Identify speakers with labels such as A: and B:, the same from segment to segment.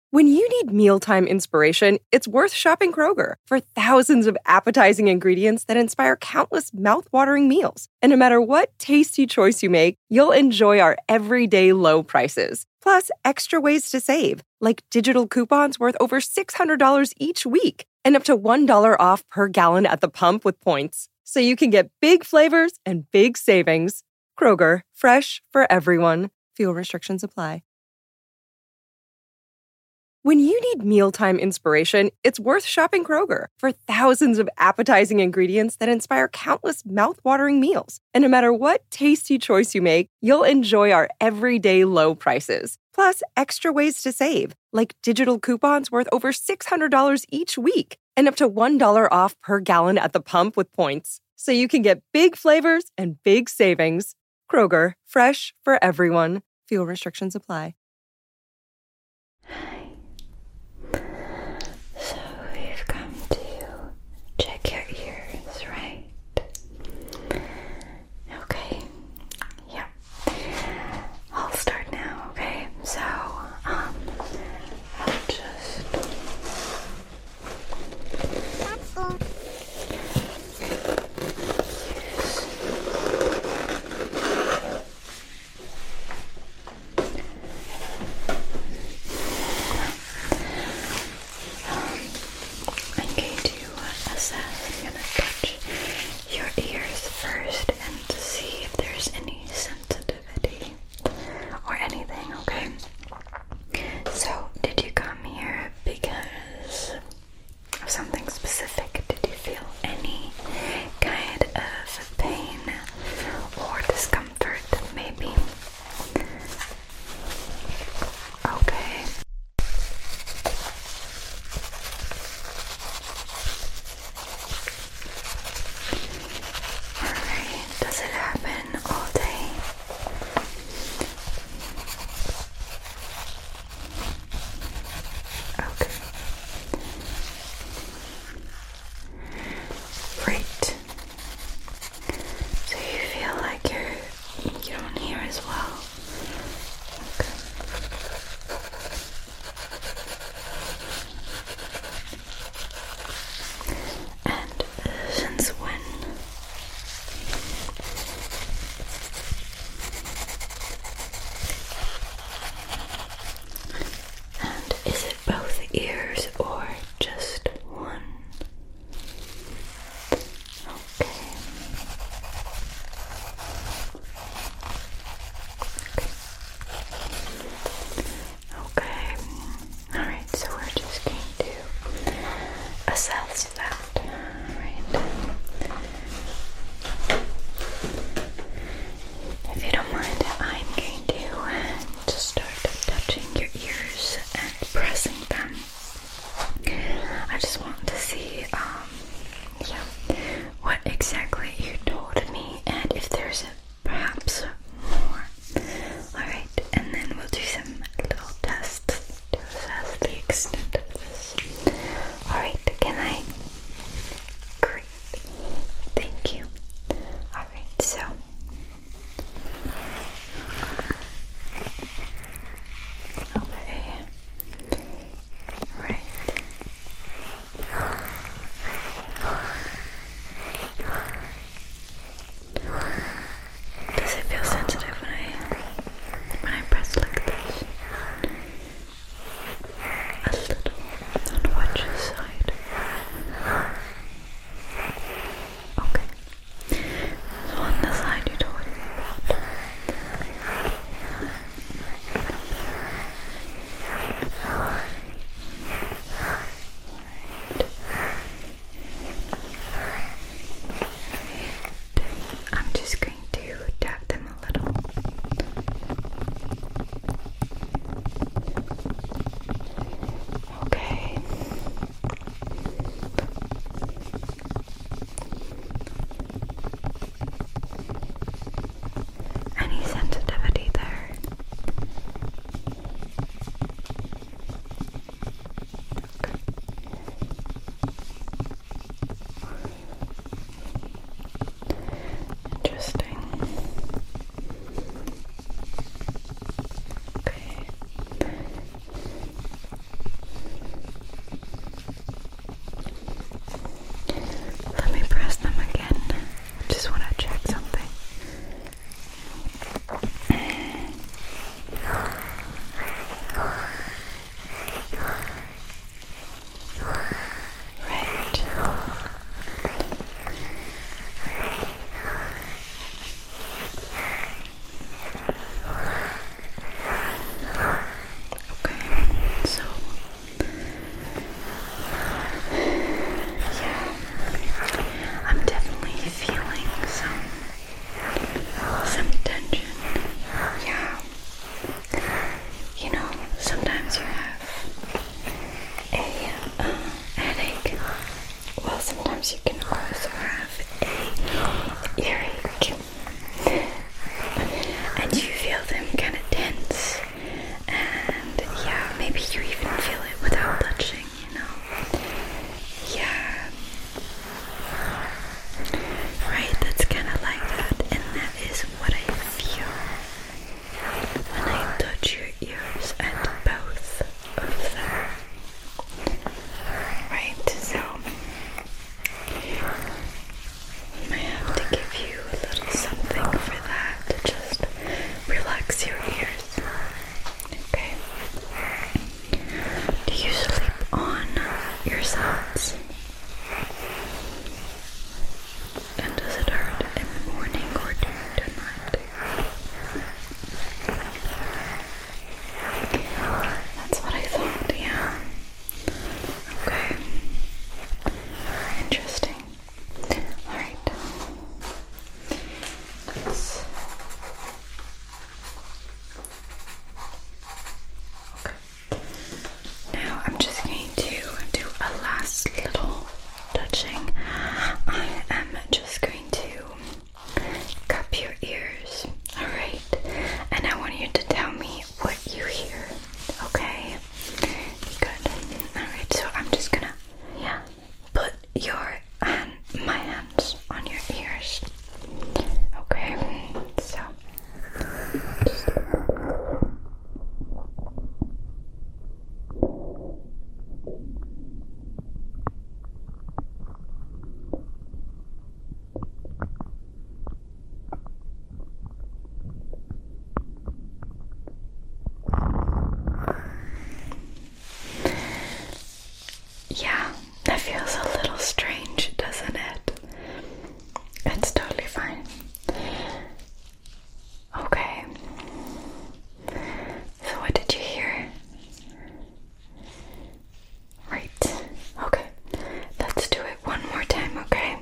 A: When you need mealtime inspiration, it's worth shopping Kroger for thousands of appetizing ingredients that inspire countless mouth-watering meals. And no matter what tasty choice you make, you'll enjoy our everyday low prices. Plus, extra ways to save, like digital coupons worth over $600 each week and up to $1 off per gallon at the pump with points. So you can get big flavors and big savings. Kroger, fresh for everyone. Fuel restrictions apply. When you need mealtime inspiration, it's worth shopping Kroger for thousands of appetizing ingredients that inspire countless mouth-watering meals. And no matter what tasty choice you make, you'll enjoy our everyday low prices. Plus, extra ways to save, like digital coupons worth over $600 each week and up to $1 off per gallon at the pump with points. So you can get big flavors and big savings. Kroger, fresh for everyone. Fuel restrictions apply.
B: So we've come to check your ears, right? Okay. Yeah. I'll start now, okay? So, I'll just... maybe you even feel it without touching, you know? Yeah. Right, that's kind of like that, and that is what I feel when I touch your ears and both of them. Right, so I have to give you a little something for that to just relax your ears. Okay. Do you sleep on your sides? And does it hurt in the morning or during the night? That's what I thought, yeah. Okay. Interesting. Alright. Okay. Now I'm just going to do a last little touching. I am just going to cup your ears, alright? And I want you to tell me what you hear, okay? Good. Alright, so I'm just gonna, put my hands on your ears. Okay, so just yeah, that feels a little strange, doesn't it? It's totally fine. Okay. So what did you hear? Right. Okay. Let's do it one more time, okay?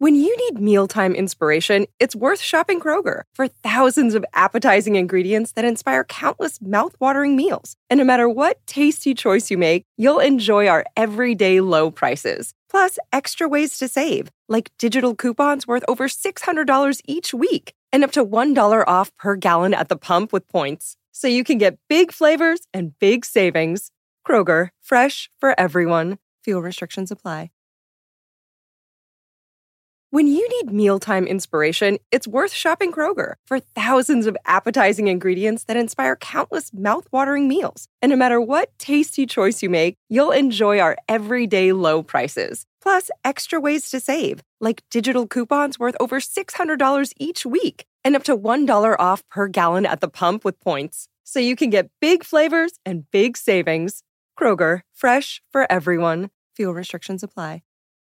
A: When you need mealtime inspiration, it's worth shopping Kroger for thousands of appetizing ingredients that inspire countless mouth-watering meals. And no matter what tasty choice you make, you'll enjoy our everyday low prices. Plus, extra ways to save, like digital coupons worth over $600 each week and up to $1 off per gallon at the pump with points. So you can get big flavors and big savings. Kroger, fresh for everyone. Fuel restrictions apply. When you need mealtime inspiration, it's worth shopping Kroger for thousands of appetizing ingredients that inspire countless mouth-watering meals. And no matter what tasty choice you make, you'll enjoy our everyday low prices. Plus, extra ways to save, like digital coupons worth over $600 each week and up to $1 off per gallon at the pump with points. So you can get big flavors and big savings. Kroger, fresh for everyone. Fuel restrictions apply.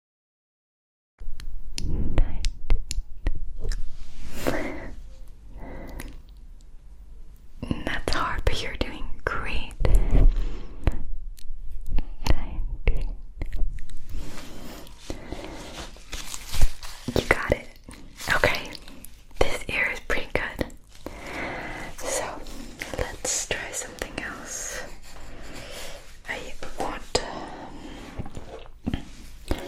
B: That's hard, but you're doing great. You got it. Okay, this ear is pretty good. So let's try something else. I want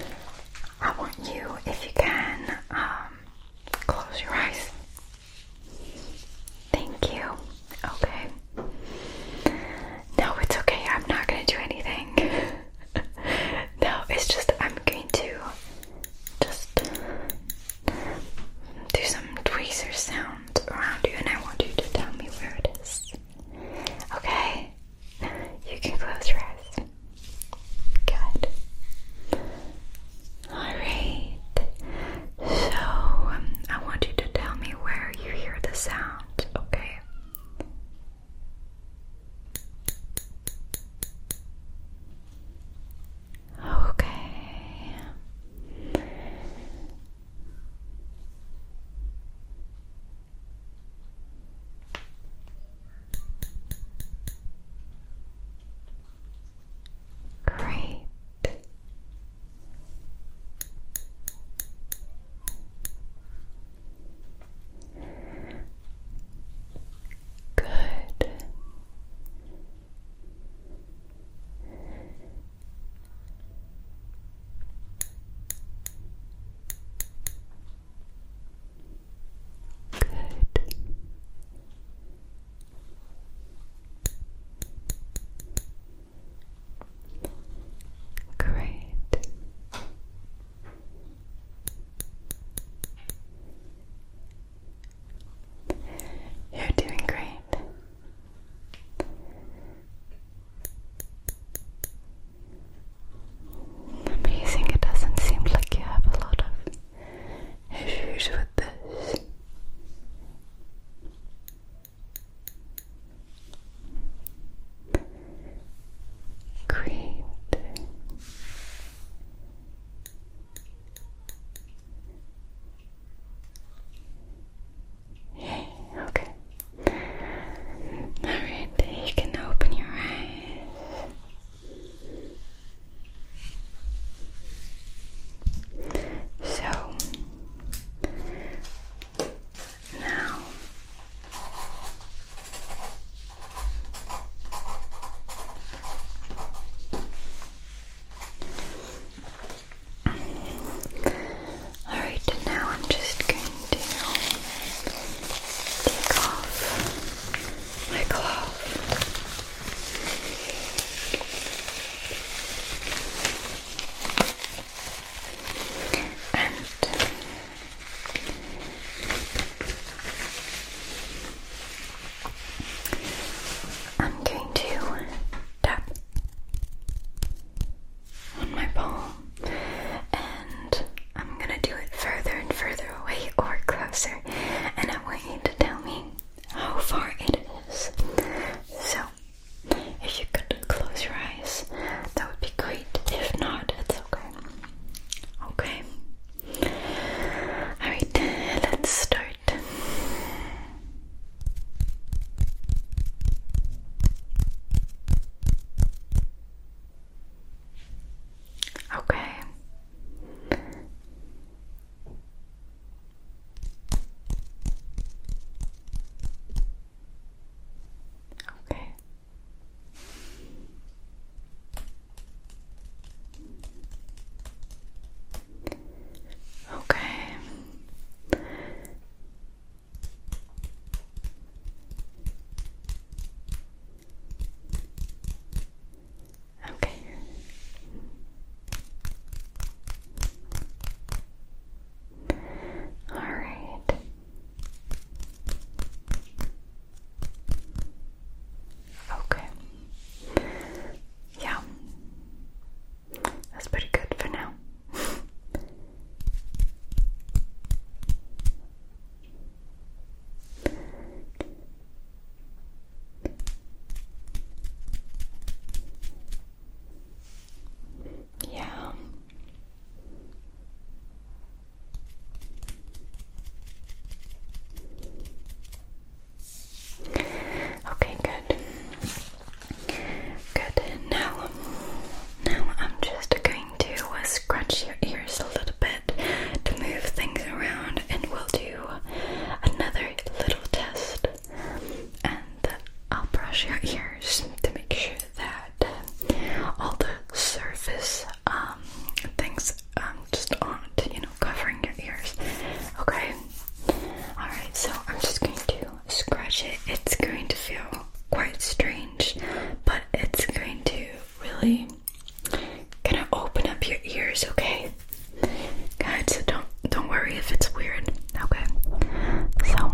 B: if it's weird. Okay, so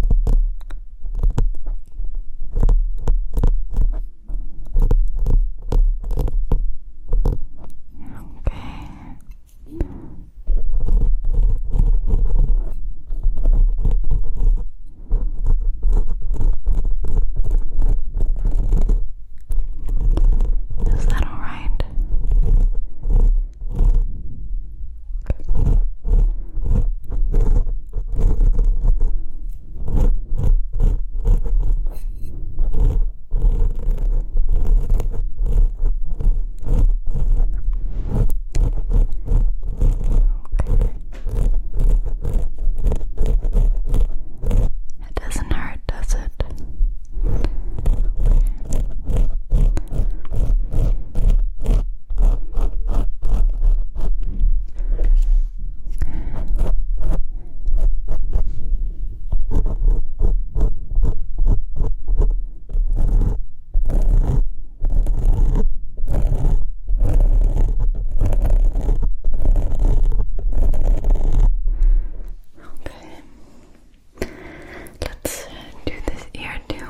B: is that all right? It doesn't hurt, does it? Let's do this ear too.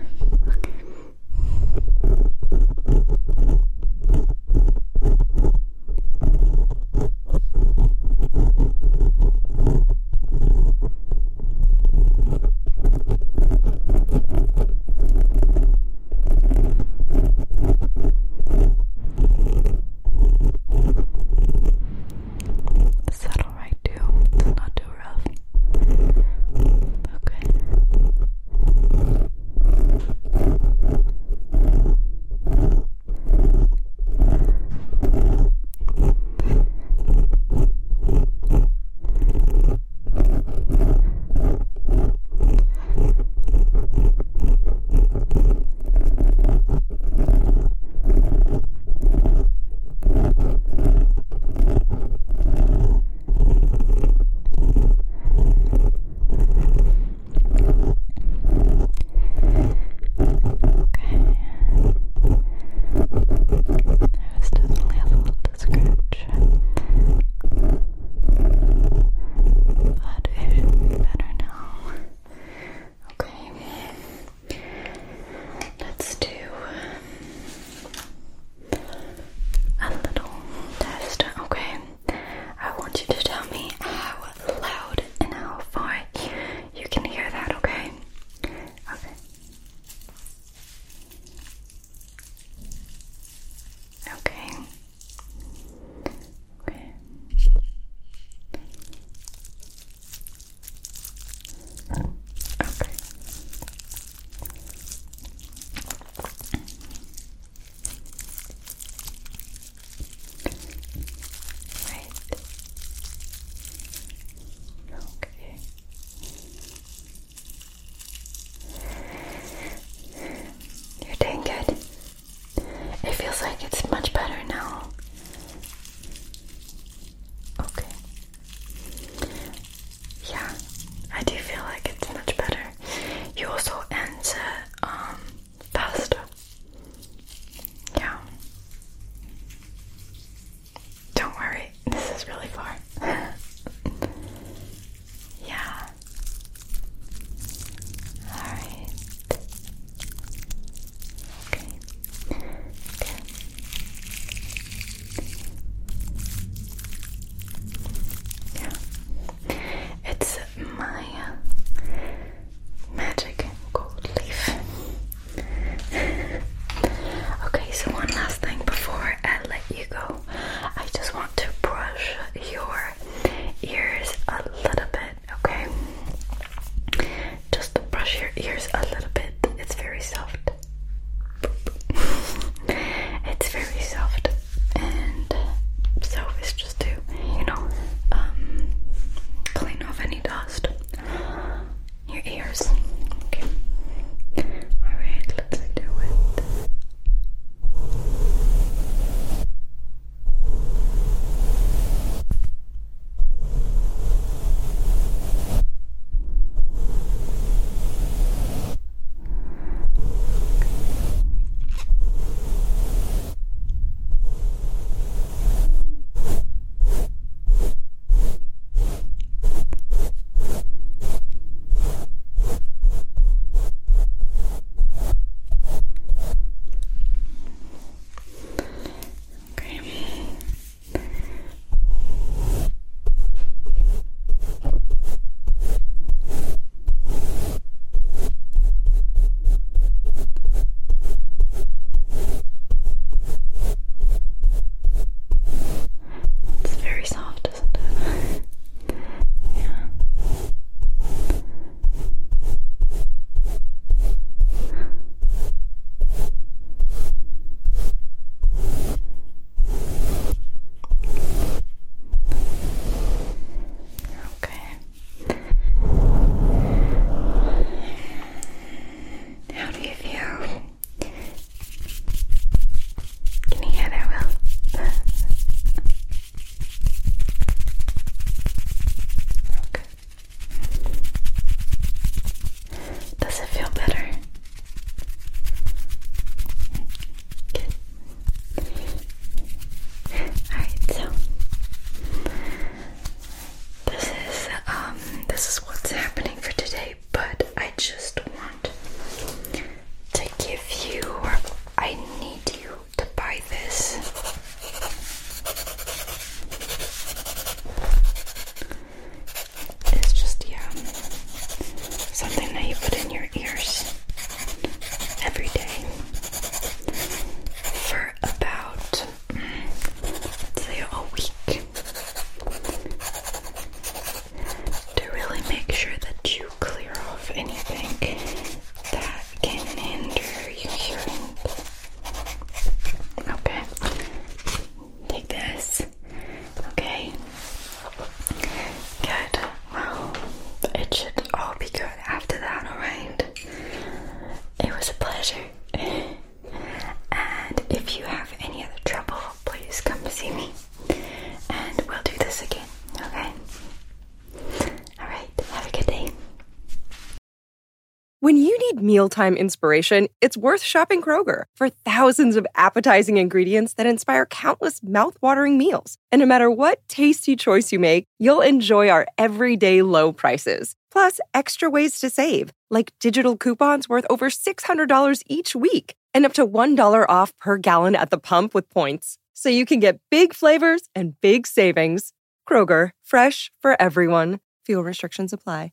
B: Is that alright too? It's not too rough. Okay. There's definitely a little to scratch, but it should be better now. Okay, let's do a little test. Okay, I want you to tell me how loud and how far you can hear that. Okay. Okay. Okay. Okay. Okay. Right. Okay. You're doing good. It feels like it's much better now. Okay. Yeah, I do feel like it's much better. You also answer faster. Yeah. Don't worry, this is really far. Yeah. Alright. Okay. Okay. Yeah. It's my magic gold leaf. Okay, so one last thing before I let you go. I just want to brush your see me. And we'll do this again, okay? Alright, have a good day.
A: When you need mealtime inspiration, it's worth shopping Kroger for thousands of appetizing ingredients that inspire countless mouth-watering meals. And no matter what tasty choice you make, you'll enjoy our everyday low prices. Plus, extra ways to save, like digital coupons worth over $600 each week and up to $1 off per gallon at the pump with points. So you can get big flavors and big savings. Kroger, fresh for everyone. Fuel restrictions apply.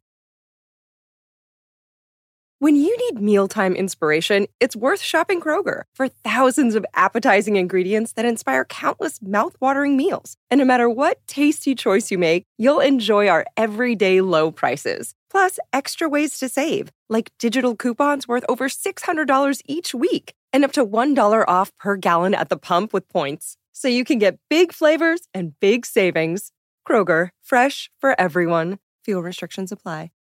A: When you need mealtime inspiration, it's worth shopping Kroger for thousands of appetizing ingredients that inspire countless mouth-watering meals. And no matter what tasty choice you make, you'll enjoy our everyday low prices. Plus, extra ways to save, like digital coupons worth over $600 each week and up to $1 off per gallon at the pump with points. So you can get big flavors and big savings. Kroger, fresh for everyone. Fuel restrictions apply.